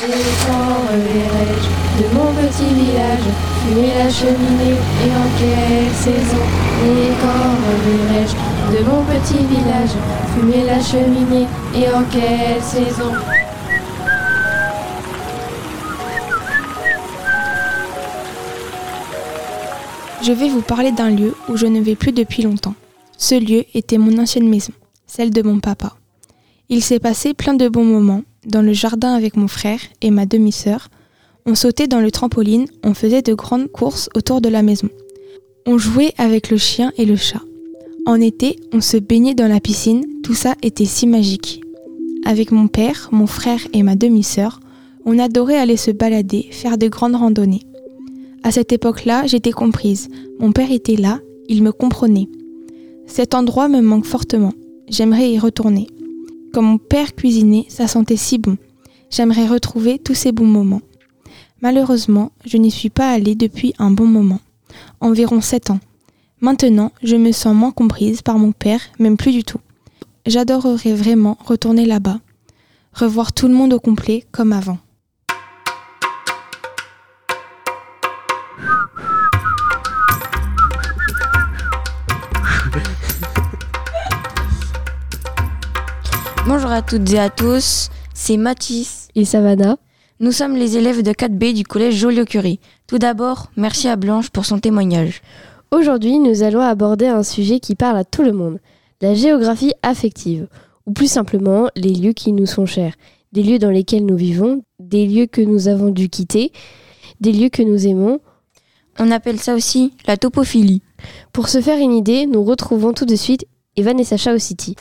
Et quand reverrai-je de mon petit village fumer la cheminée et en quelle saison? Et quand reverrai-je de mon petit village fumer la cheminée et en quelle saison? Je vais vous parler d'un lieu où je ne vais plus depuis longtemps. Ce lieu était mon ancienne maison, celle de mon papa. Il s'est passé plein de bons moments, dans le jardin avec mon frère et ma demi-sœur. On sautait dans le trampoline, on faisait de grandes courses autour de la maison. On jouait avec le chien et le chat. En été, on se baignait dans la piscine, tout ça était si magique. Avec mon père, mon frère et ma demi-sœur, on adorait aller se balader, faire de grandes randonnées. À cette époque-là, j'étais comprise. Mon père était là, il me comprenait. Cet endroit me manque fortement. J'aimerais y retourner. Quand mon père cuisinait, ça sentait si bon. J'aimerais retrouver tous ces bons moments. Malheureusement, je n'y suis pas allée depuis un bon moment. Environ 7 ans. Maintenant, je me sens moins comprise par mon père, même plus du tout. J'adorerais vraiment retourner là-bas. Revoir tout le monde au complet comme avant. Bonjour à toutes et à tous, c'est Mathis et Savannah. Nous sommes les élèves de 4B du collège Joliot-Curie. Tout d'abord, merci à Blanche pour son témoignage. Aujourd'hui, nous allons aborder un sujet qui parle à tout le monde, la géographie affective, ou plus simplement les lieux qui nous sont chers, des lieux dans lesquels nous vivons, des lieux que nous avons dû quitter, des lieux que nous aimons. On appelle ça aussi la topophilie. Pour se faire une idée, nous retrouvons tout de suite Evan et Sacha au City.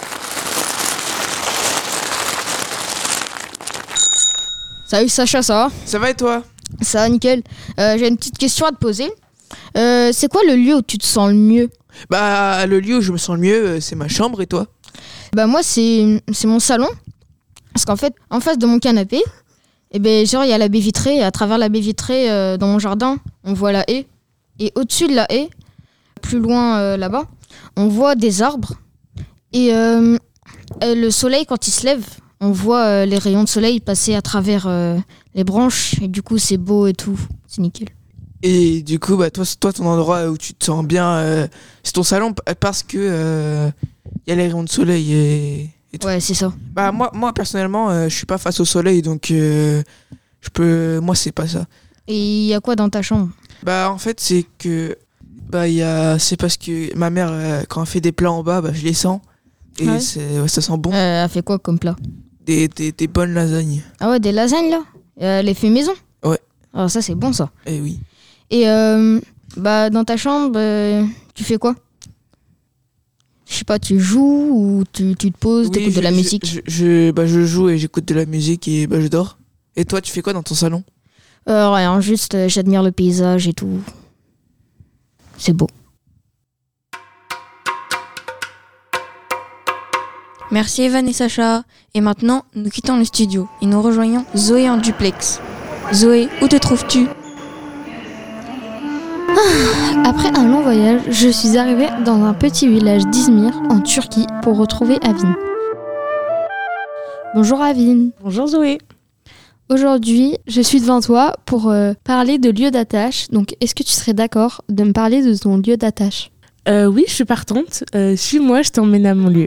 Salut Sacha, ça va? Ça va et toi? Ça va nickel. J'ai une petite question à te poser. C'est quoi le lieu où tu te sens le mieux? Bah le lieu où je me sens le mieux, c'est ma chambre, et toi? Bah moi c'est mon salon. Parce qu'en fait, en face de mon canapé, genre il y a la baie vitrée, et à travers la baie vitrée dans mon jardin, on voit la haie. Et au-dessus de la haie, plus loin là-bas, on voit des arbres. Et le soleil quand il se lève, on voit les rayons de soleil passer à travers les branches, et du coup c'est beau et tout, c'est nickel. Et du coup, bah toi ton endroit où tu te sens bien, c'est ton salon parce que y a les rayons de soleil et tout. Ouais, c'est ça. Bah moi personnellement, je suis pas face au soleil, donc moi c'est pas ça. Et il y a quoi dans ta chambre? Bah en fait c'est que c'est parce que ma mère quand elle fait des plats en bas, bah je les sens et ouais. Ça sent bon. Elle fait quoi comme plat? Des bonnes lasagnes. Ah ouais, des lasagnes là? Elle les fait maison? Ouais. Alors ça c'est bon ça. Eh oui. Et dans ta chambre, tu fais quoi? Je sais pas, tu joues ou tu te poses, t'écoutes de la musique? Je joue et j'écoute de la musique et je dors. Et toi, tu fais quoi dans ton salon? Rien, juste j'admire le paysage et tout. C'est beau. Merci Evan et Sacha. Et maintenant, nous quittons le studio et nous rejoignons Zoé en duplex. Zoé, où te trouves-tu? Après un long voyage, je suis arrivée dans un petit village d'Izmir, en Turquie, pour retrouver Avin. Bonjour Avin. Bonjour Zoé. Aujourd'hui, je suis devant toi pour parler de lieu d'attache. Donc, est-ce que tu serais d'accord de me parler de ton lieu d'attache? Oui, je suis partante. Suis-moi, je t'emmène à mon lieu.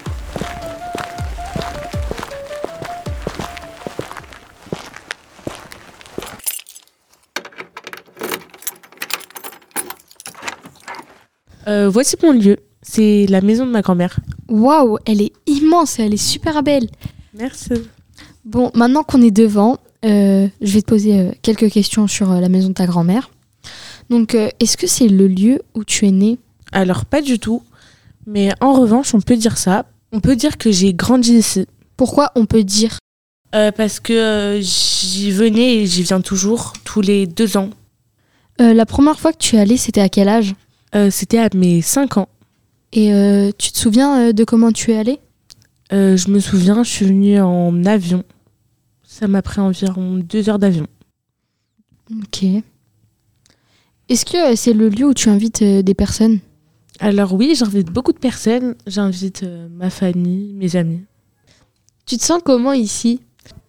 Voici mon lieu. C'est la maison de ma grand-mère. Waouh, elle est immense et elle est super belle. Merci. Bon, maintenant qu'on est devant, je vais te poser quelques questions sur la maison de ta grand-mère. Donc, est-ce que c'est le lieu où tu es née? Alors, pas du tout. Mais en revanche, on peut dire ça. On peut dire que j'ai grandi ici. Pourquoi on peut dire? Parce que j'y venais et j'y viens toujours, tous les 2 ans. La première fois que tu es allée, c'était à quel âge? C'était à mes 5 ans. Et tu te souviens de comment tu es allée? Je me souviens, je suis venue en avion. Ça m'a pris environ 2 heures d'avion. Ok. Est-ce que c'est le lieu où tu invites des personnes? Alors oui, j'invite beaucoup de personnes. J'invite ma famille, mes amis. Tu te sens comment ici?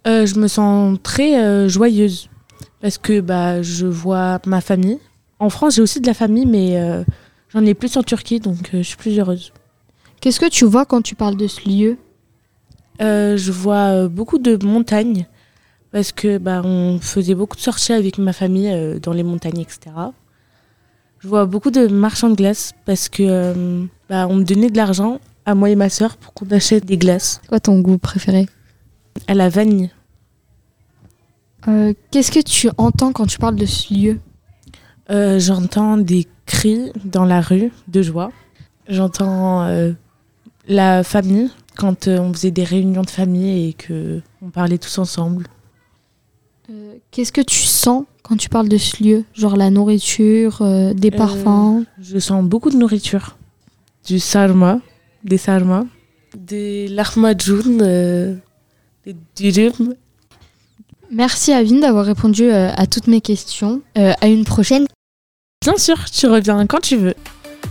Je me sens très joyeuse parce que je vois ma famille. En France, j'ai aussi de la famille, mais j'en ai plus en Turquie, donc je suis plus heureuse. Qu'est-ce que tu vois quand tu parles de ce lieu ? Je vois beaucoup de montagnes parce que on faisait beaucoup de sorties avec ma famille dans les montagnes, etc. Je vois beaucoup de marchands de glace parce que on me donnait de l'argent à moi et ma sœur pour qu'on achète des glaces. C'est quoi ton goût préféré ? À la vanille. Qu'est-ce que tu entends quand tu parles de ce lieu ? J'entends des cris dans la rue de joie. J'entends la famille quand on faisait des réunions de famille et qu'on parlait tous ensemble. Qu'est-ce que tu sens quand tu parles de ce lieu ? Genre la nourriture, des parfums ? Je sens beaucoup de nourriture. Du sarma, des sarma, des lahmacun, des dürüm. Merci Avine d'avoir répondu à toutes mes questions. À une prochaine. Bien sûr, tu reviens quand tu veux.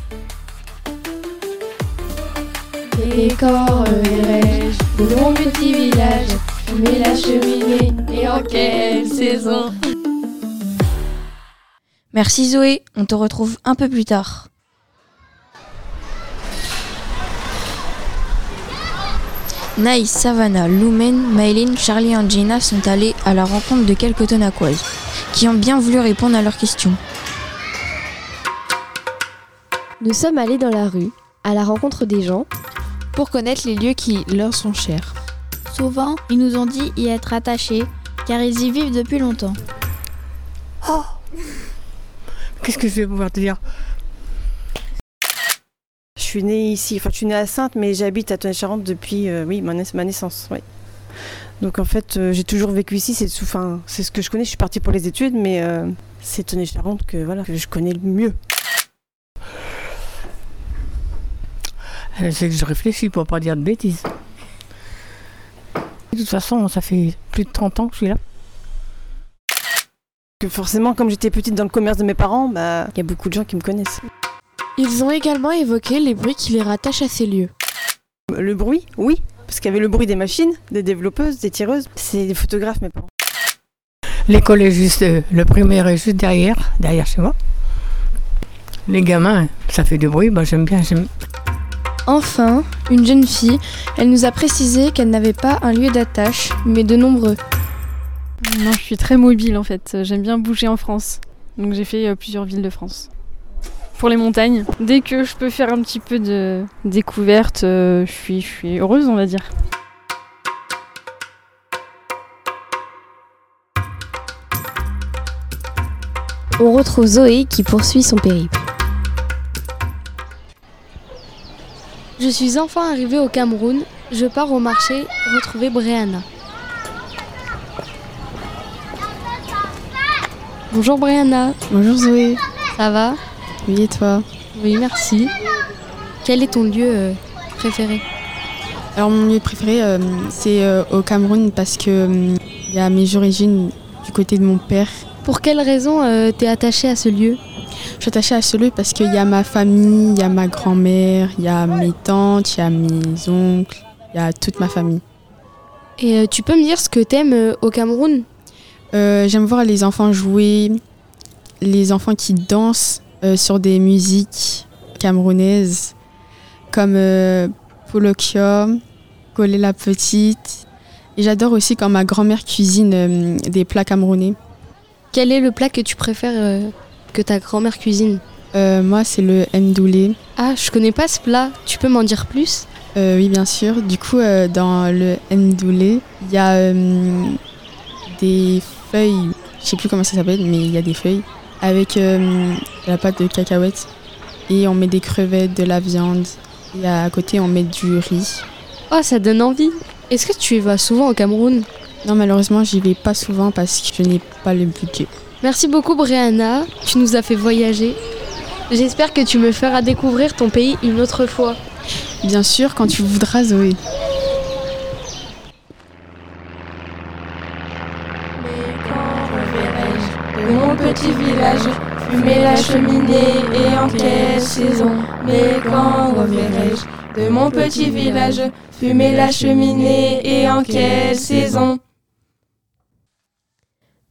Et quand reverrai-je de mon petit village, fumer la cheminée et en quelle saison? Merci Zoé, on te retrouve un peu plus tard. Naïs, Savannah, Lumen, Maylin, Charlie et Gina sont allés à la rencontre de quelques Tonakoises qui ont bien voulu répondre à leurs questions. Nous sommes allés dans la rue, à la rencontre des gens, pour connaître les lieux qui leur sont chers. Souvent, ils nous ont dit y être attachés, car ils y vivent depuis longtemps. Oh, qu'est-ce que je vais pouvoir te dire ? Je suis née ici, je suis née à Saintes, mais j'habite à Tonnet-Charente depuis ma naissance. Oui. Donc en fait, j'ai toujours vécu ici, c'est ce que je connais. Je suis partie pour les études, mais c'est Tonnet-Charente que je connais le mieux. C'est que je réfléchis pour pas dire de bêtises. De toute façon, ça fait plus de 30 ans que je suis là. Que forcément, comme j'étais petite dans le commerce de mes parents, il y a beaucoup de gens qui me connaissent. Ils ont également évoqué les bruits qui les rattachent à ces lieux. Le bruit, oui, parce qu'il y avait le bruit des machines, des développeuses, des tireuses. C'est des photographes, mes parents. L'école est juste, le primaire est juste derrière chez moi. Les gamins, ça fait du bruit, j'aime bien. Enfin, une jeune fille, elle nous a précisé qu'elle n'avait pas un lieu d'attache, mais de nombreux. Non, je suis très mobile en fait. J'aime bien bouger en France. Donc j'ai fait plusieurs villes de France. Pour les montagnes, dès que je peux faire un petit peu de découverte, je suis heureuse, on va dire. On retrouve Zoé qui poursuit son périple. Je suis enfin arrivée au Cameroun. Je pars au marché retrouver Brianna. Bonjour Brianna. Bonjour Zoé. Ça va ? Oui, et toi ? Oui, merci. Quel est ton lieu préféré ? Alors mon lieu préféré, c'est au Cameroun parce que y a mes origines du côté de mon père. Pour quelle raison t'es attachée à ce lieu ? Je suis attachée à ce lieu parce qu'il y a ma famille, il y a ma grand-mère, il y a mes tantes, il y a mes oncles, il y a toute ma famille. Et tu peux me dire ce que t'aimes au Cameroun ? J'aime voir les enfants jouer, les enfants qui dansent sur des musiques camerounaises comme Polokium, Colé la Petite. Et j'adore aussi quand ma grand-mère cuisine des plats camerounais. Quel est le plat que tu préfères que ta grand-mère cuisine ? Moi, c'est le ndoulé. Ah, je connais pas ce plat. Tu peux m'en dire plus ? Oui, bien sûr. Du coup, dans le ndoulé, il y a des feuilles, je sais plus comment ça s'appelle, mais il y a des feuilles avec la pâte de cacahuètes et on met des crevettes, de la viande et à côté on met du riz. Oh, ça donne envie. Est-ce que tu y vas souvent au Cameroun ? Non, malheureusement, j'y vais pas souvent parce que je n'ai pas le budget. Merci beaucoup Brianna, tu nous as fait voyager. J'espère que tu me feras découvrir ton pays une autre fois. Bien sûr, quand tu voudras Zoé. De mon petit village, fumer la cheminée et en quelle saison? Mais quand reverrai-je de mon petit village, fumer la cheminée et en quelle saison?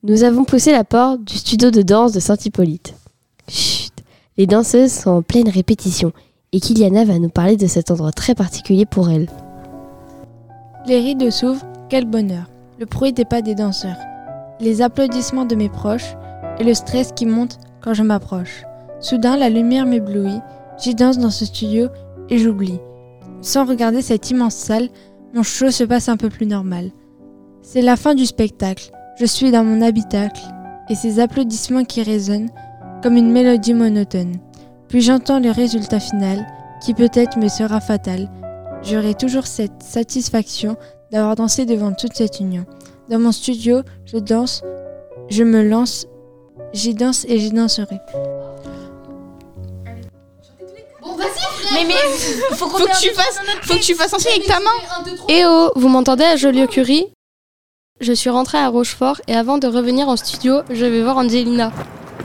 Nous avons poussé la porte du studio de danse de Saint-Hippolyte. Chut, les danseuses sont en pleine répétition et Kiliana va nous parler de cet endroit très particulier pour elle. Les rideaux s'ouvrent, quel bonheur. Le bruit des pas des danseurs, les applaudissements de mes proches et le stress qui monte quand je m'approche. Soudain, la lumière m'éblouit, j'y danse dans ce studio et j'oublie. Sans regarder cette immense salle, mon show se passe un peu plus normal. C'est la fin du spectacle, je suis dans mon habitacle et ces applaudissements qui résonnent comme une mélodie monotone. Puis j'entends le résultat final qui peut-être me sera fatal. J'aurai toujours cette satisfaction d'avoir dansé devant toute cette union. Dans mon studio, je danse, je me lance, j'y danse et j'y danserai. Bon, vas-y, Mais faut que tu fasses un signe avec ta main. Eh oh, vous m'entendez à Joliot-Curie ? Je suis rentrée à Rochefort et avant de revenir en studio, je vais voir Angelina.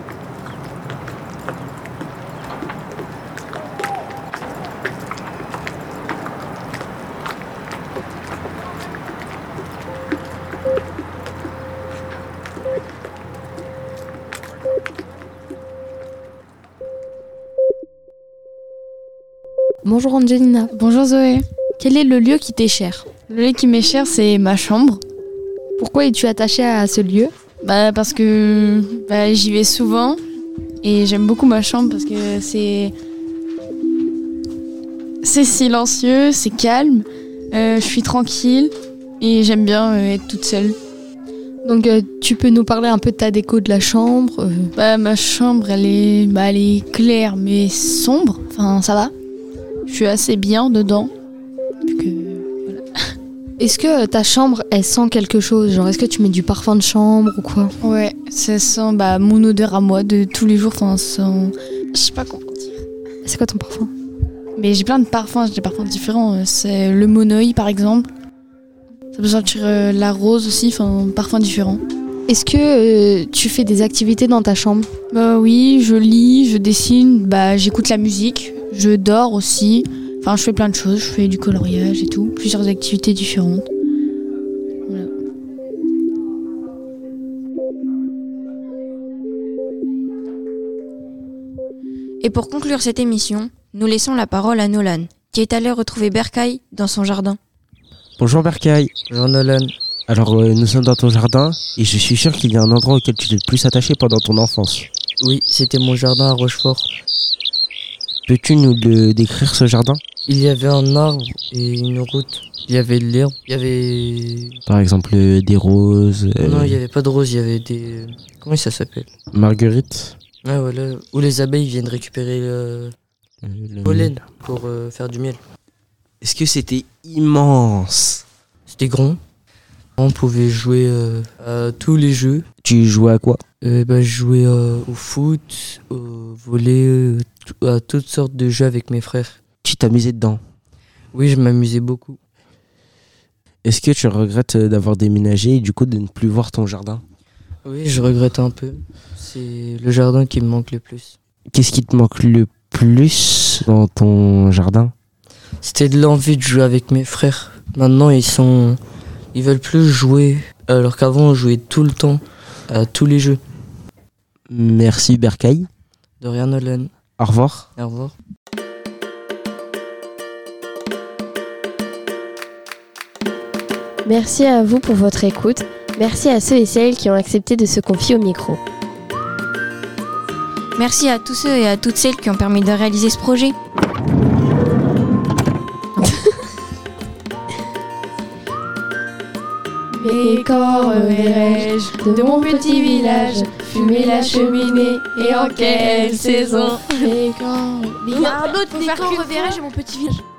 Bonjour Angelina. Bonjour Zoé. Quel est le lieu qui t'est cher ? Le lieu qui m'est cher, c'est ma chambre. Pourquoi es-tu attachée à ce lieu ? Parce que j'y vais souvent et j'aime beaucoup ma chambre parce que c'est silencieux, c'est calme, je suis tranquille et j'aime bien être toute seule. Donc tu peux nous parler un peu de ta déco de la chambre ? Ma chambre, elle est claire mais sombre, enfin ça va. Je suis assez bien dedans. Voilà. Est-ce que ta chambre, elle sent quelque chose ? Genre, est-ce que tu mets du parfum de chambre ou quoi ? Ouais, ça sent mon odeur à moi de tous les jours. Enfin, ça sent... Je sais pas comment dire. C'est quoi ton parfum ? Mais j'ai plein de parfums, j'ai des parfums différents. C'est le monoï, par exemple. Ça peut sentir la rose aussi, enfin, parfums différents. Est-ce que tu fais des activités dans ta chambre ? Oui, je lis, je dessine, j'écoute la musique. Je dors aussi, enfin je fais plein de choses, je fais du coloriage et tout, plusieurs activités différentes. Voilà. Et pour conclure cette émission, nous laissons la parole à Nolan, qui est allé retrouver Berkay dans son jardin. Bonjour Berkay. Bonjour Nolan. Alors nous sommes dans ton jardin et je suis sûr qu'il y a un endroit auquel tu t'es le plus attaché pendant ton enfance. Oui, c'était mon jardin à Rochefort. Peux-tu nous le décrire, ce jardin ? Il y avait un arbre et une route. Il y avait de l'herbe. Il y avait... Par exemple, des roses. Non, il n'y avait pas de roses, il y avait des... Comment ça s'appelle ? Marguerite. Ouais, voilà. Où les abeilles viennent récupérer le pollen pour faire du miel. Est-ce que c'était immense ? C'était grand. On pouvait jouer à tous les jeux. Tu jouais à quoi ? Je jouais au foot, au volley, à toutes sortes de jeux avec mes frères. Tu t'amusais dedans ? Oui, je m'amusais beaucoup. Est-ce que tu regrettes d'avoir déménagé et du coup de ne plus voir ton jardin ? Oui, je regrette un peu. C'est le jardin qui me manque le plus. Qu'est-ce qui te manque le plus dans ton jardin ? C'était de l'envie de jouer avec mes frères. Maintenant, ils veulent plus jouer, alors qu'avant, on jouait tout le temps à tous les jeux. Merci Berkay. De rien, Nolan. Au revoir. Au revoir. Merci à vous pour votre écoute. Merci à ceux et celles qui ont accepté de se confier au micro. Merci à tous ceux et à toutes celles qui ont permis de réaliser ce projet. Et quand reverrai-je de mon petit village fumer la cheminée et en quelle saison? Mais il y a un autre, mais quand reverrai-je mon petit village?